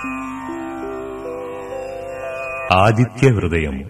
ఆదిత్య హృదయము.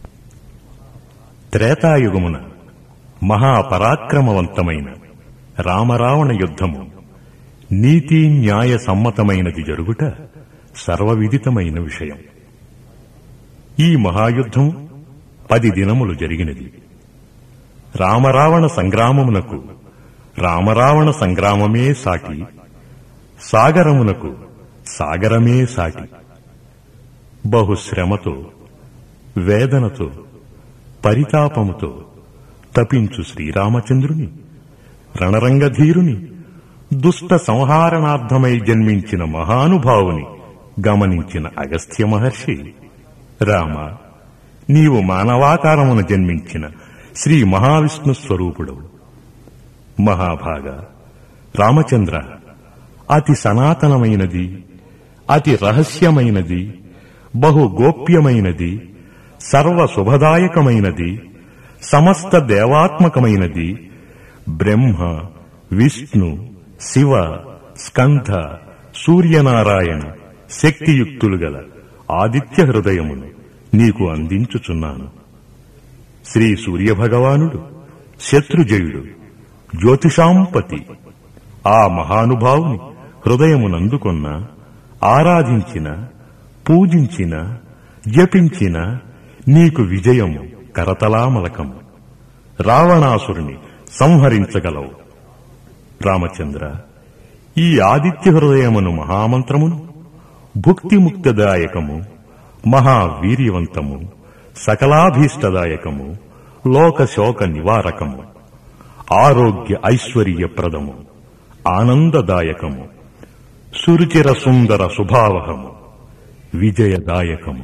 త్రేతాయుగమున మహాపరాక్రమవంతమైన రామరావణ యుద్ధము నీతి న్యాయ సమ్మతమైనది జరుగుట సర్వవిదితమైన విషయం. ఈ మహాయుద్ధం 10 దినములు జరిగినది. రామరావణ సంగ్రామమునకు రామరావణ సంగ్రామమే సాటి, సాగరమునకు సాగరమే సాటి. బహుశ్రమతో, వేదనతో, పరితాపముతో తపించు శ్రీరామచంద్రుని, రణరంగధీరుని, దుష్ట సంహారణార్థమై జన్మించిన మహానుభావుని గమనించిన అగస్త్య మహర్షి, రామ, నీవు మానవాకారమున జన్మించిన శ్రీ మహావిష్ణు స్వరూపుడవు. మహాభాగ, రామచంద్ర, అతి సనాతనమైనది, అతి రహస్యమైనది, బహు గోప్యమైనది, సర్వ శుభదాయకమైనది, సమస్త దేవాత్మకమైనది బ్రహ్మ, విష్ణు, శివ, స్కంధ, సూర్యనారాయణ శక్తియుక్తులు గల ఆదిత్య హృదయమును నీకు అందించుచున్నాను. శ్రీ సూర్యభగవానుడు శత్రుజయుడు, జ్యోతిషాంపతి. ఆ మహానుభావుని హృదయమునందుకొన్న, ఆరాధించిన, పూజించిన, జపించిన నీకు విజయము కరతలామలకము. రావణాసురుని సంహరించగలవు. రామచంద్ర, ఈ ఆదిత్య హృదయమును మహామంత్రమును భుక్తిముక్తదాయకము, మహావీర్యవంతము, సకలాభీష్టదాయకము, లోకశోక నివారకము, ఆరోగ్య ఐశ్వర్యప్రదము, ఆనందదాయకము, సురుచిర సుందర శుభావహము, విజయదాయకము.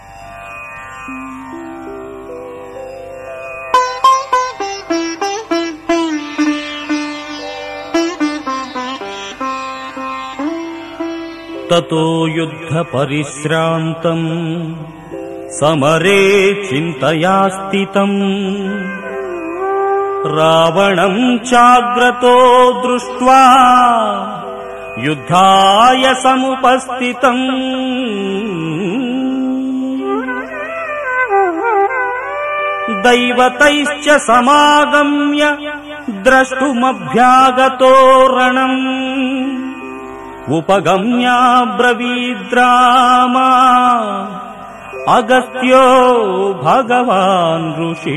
తతో యుద్ధ పరిశ్రాంతం సమరే చింతయా స్థితం రావణం చాగ్రతో దృష్ట్వా యుద్ధాయ సముపస్థితం దైవతైశ్చ సమాగమ్య ద్రష్టుమభ్యాగతో రణం ఉపగమ్యాబ్రవీద్రామా అగస్త్యో భగవాన్ ఋషి.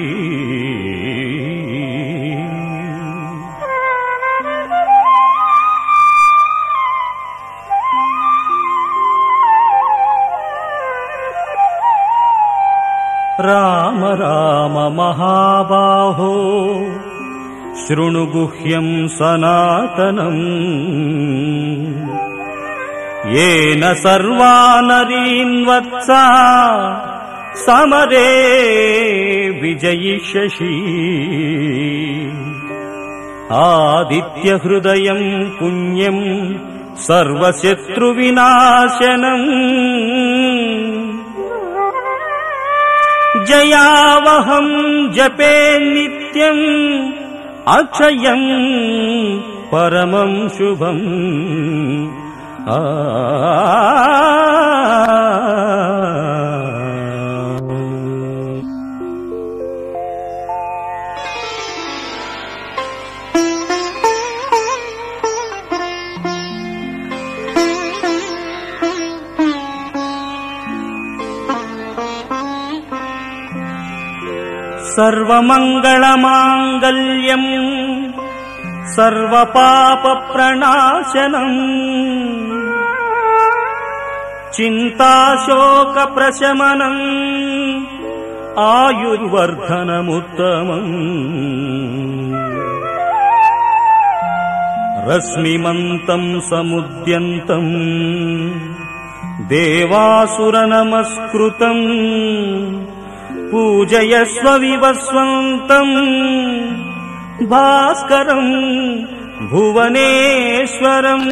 రామ రామ మహాబాహో శృణు గుహ్యం సనాతనం येन सर्वानरीन् वत्सा समरे विजयिष्यसि. आदित्य हृदयं पुण्यं सर्वशत्रुविनाशनम् जयावहं जपे नित्यं अक्षयं परमं शुभम्. सर्वमङ्गलमाङ्गल्यम् सर्वपापप्रणाशनम् चिन्ताशोकप्रशमनम् आयुर्वर्धनमुत्तमम्. रश्मिमन्तम् समुद्यन्तम् देवासुरनमस्कृतम् पूजयस्व विवस्वन्तम् भास्करम् भुवनेश्वरम्.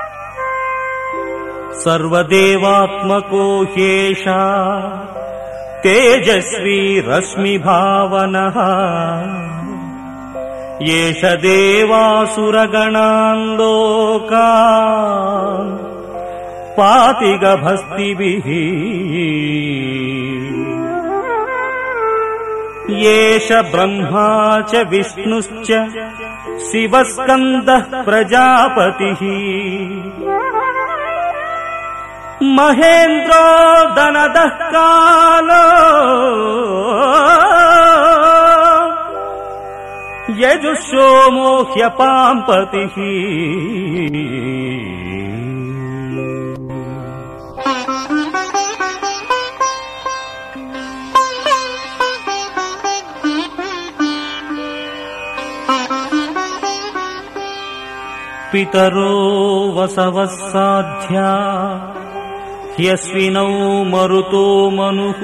सर्वदेवात्मको ह्येषा तेजस्वी रश्मिभावनः एष देवासुरगणान् लोकान् पाति गभस्तिभिः एष ब्रह्मा च विष्णुश्च शिवस्कन्दः प्रजापतिः महेन्द्रो दनदः कालो यजुःसोमो ह्यपाम्पतिः पितरो वसवः साध्या ह्यश्विनौ मरुतो मनुः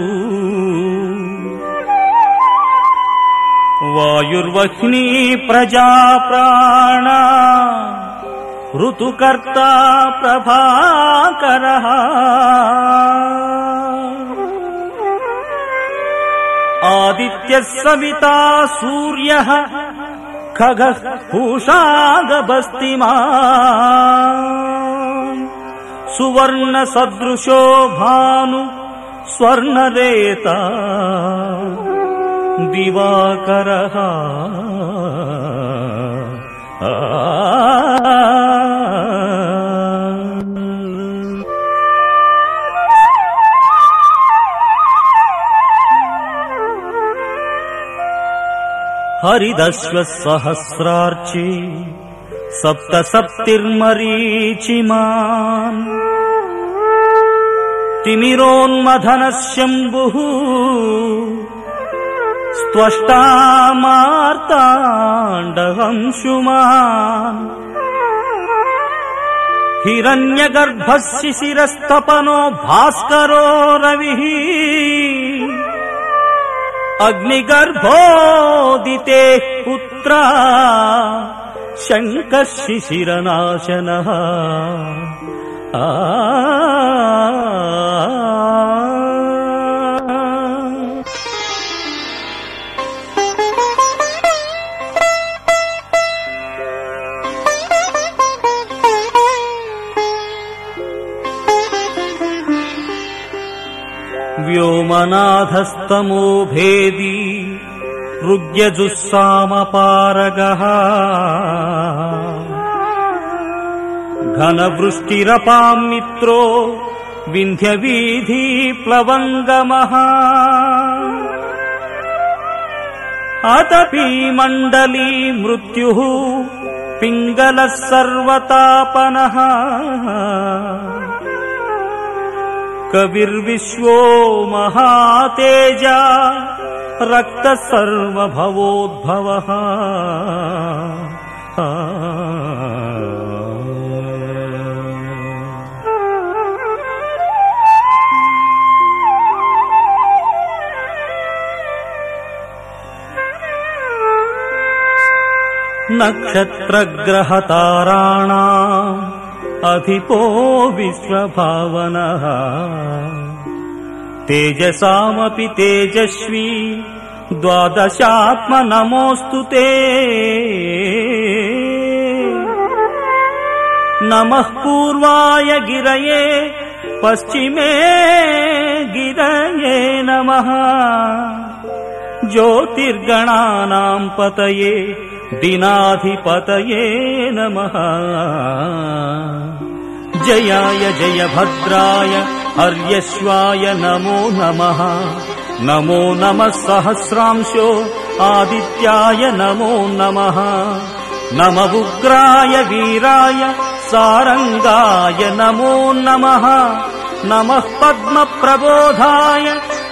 वायुर्वह्नी प्रजा प्राणा ऋतुकर्ता प्रभाकरः आदित्यः सविता सूर्यः खगः पूषा गभस्तिमान् सुवर्णसदृशो भानु स्वर्णरेता दिवाकरः हरिदश्व सहस्रार्ची सप्तसप्तिर्मरीचिमान् तिमिरोन्मथनः शम्भुः स्त्वष्टा मार्ताण्डहंशुमान् हिरण्यगर्भः शिशिरस्तपनो भास्करो रविः अग्निगर्भोदितेः पुत्रा शङ्कः शिशिरनाशनः व्योमनाथस्तमो भेदी ऋग्यजुस्सामपारगः घनवृष्टिरपामित्रो विन्ध्यवीधिप्लवङ्गमः अतपीमण्डली मृत्युः पिङ्गलः सर्वतापनः कविर्विश्वो महातेजा रक्तः सर्वभवोद्भवः नक्षत्रग्रहताराणाम् अधिपो विश्वभावनः तेजसामपि तेजस्वी द्वादशात्म नमोऽस्तु ते नमः पूर्वाय गिरये पश्चिमे गिरये नमः ज्योतिर्गणानां पतये दिनाधिपतये नमः जयाय जयभद्राय हर्यश्वाय नमो नमः नमो नमः सहस्रांशो आदित्याय नमो नमः नमः उग्राय वीराय सारंगाय नमो नमः नमः पद्मप्रबोधाय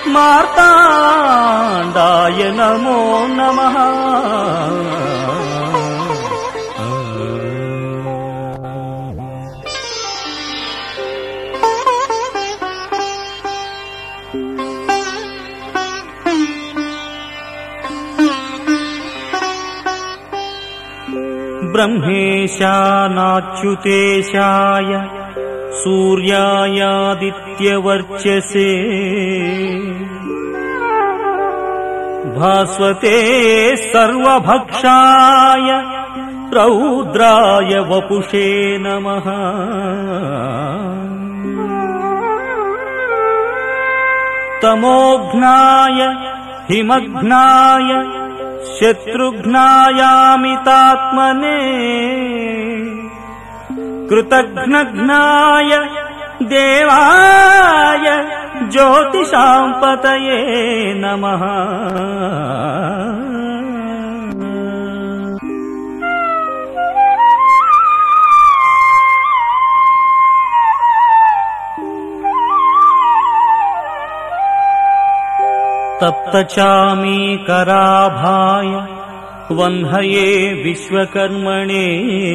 मार्ताण्डाय नमो नमः ब्रह्मेशानाच्युतेशाय सूर्यायादित्यवर्चसे भास्वते सर्वभक्षाय रौद्राय वपुषे नमः। तमोघ्नाय हिमघ्नाय शत्रुघ्नायामितात्मने कृतघ्नघ्नाय देवाय ज्योतिषाम्पतये नमः। तप्तचामीकराभाय वह्नये विश्वकर्मणे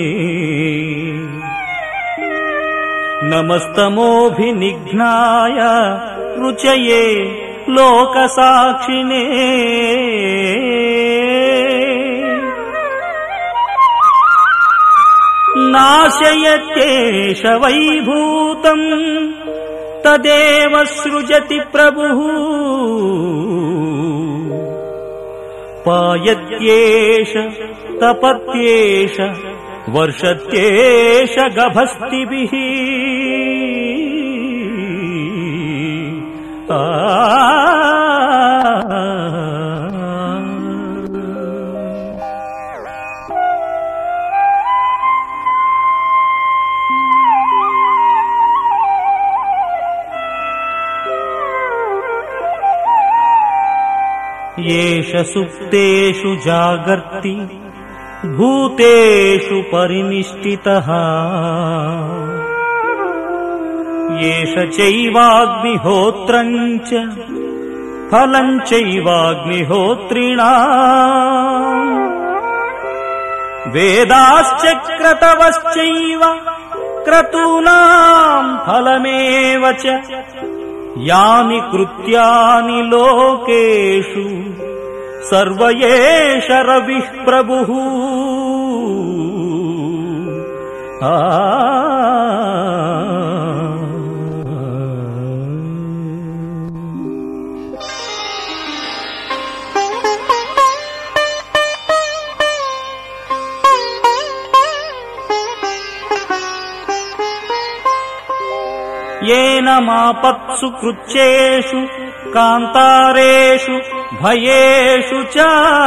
नमस्तमोभिनिघ्नाय रुचये लोकसाक्षिणे नाशयत्येष वैभूतम् तदेव सृजति प्रभुः पायत्येष तपत्येष वर्षत्येष गभस्तिभिः येष सुप्तेषु जागर्ति भूतेषु परिनिष्ठितः येष चैवाग्निहोत्रम् च फलम् चैवाग्निहोत्रिणाम् वेदाश्च क्रतवश्चैव क्रतूनाम् फलमेव च यानि कृत्यानि लोकेषु सर्व एष रविः प्रभुः येन मापत्सु कृच्छेषु कान्तारेषु भयेषु च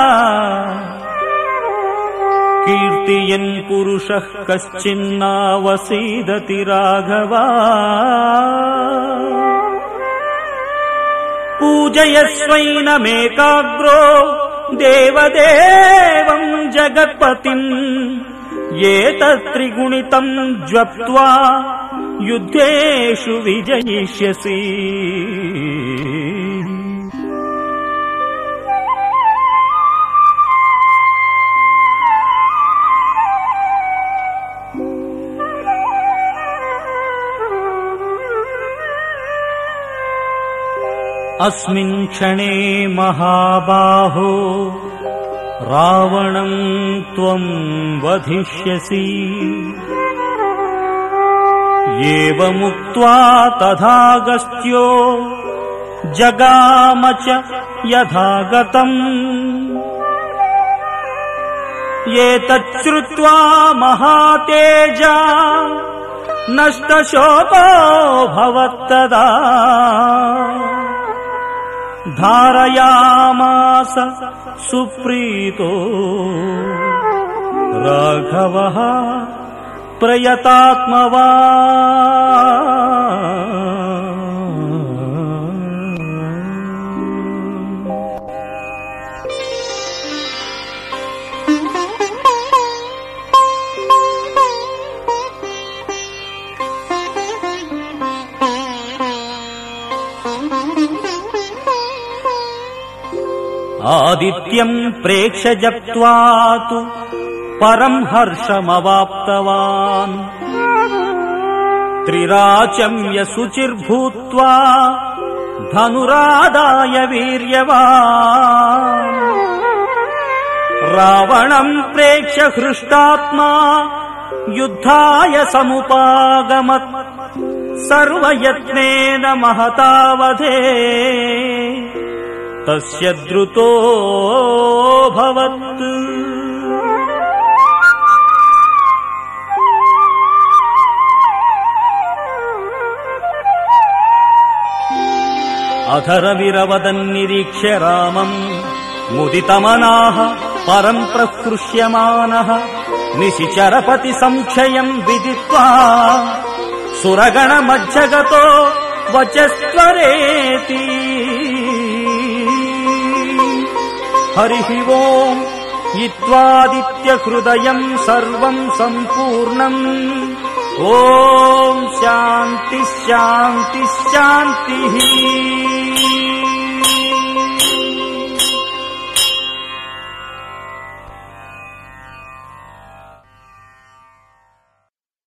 कीर्तियन् पुरुषः कश्चिन्नावसीदति राघव पूजयस्वैनमेकाग्रो देवदेवम् जगत्पतिम् एतत्त्रिगुणितम् जप्त्वा युद्धेषु विजयिष्यसि अस्मिन् क्षणे महाबाहो रावणं त्वं वधिष्यसि एवमुक्त्वा तथागस्त्यो जगाम च यथागतम् एतच्छ्रुत्वा महातेजा नष्टशोको भवत्तदा धारयामास सुप्रीतो राघवः प्रयतात्मवान्। आदित्यम् प्रेक्ष्य जप्त्वा तु परम् हर्षमवाप्तवान् त्रिराचम्य शुचिर्भूत्वा धनुरादाय वीर्यवान् रावणम् प्रेक्ष्य हृष्टात्मा युद्धाय समुपागमत् सर्वयत्नेन महतावधे तस्य द्रुतोऽभवत्। अधरविरवदन्निरीक्ष्य रामम् मुदितमनाः परम् प्रहृष्यमानः निशिचरपति संक्षयम् विदित्वा सुरगणमज्जगतो वचस्त्वरेति। हरिः ओम् इत्वादित्यहृदयम् सर्वम् सम्पूर्णम्। ॐ शान्तिः शान्तिः शान्तिः।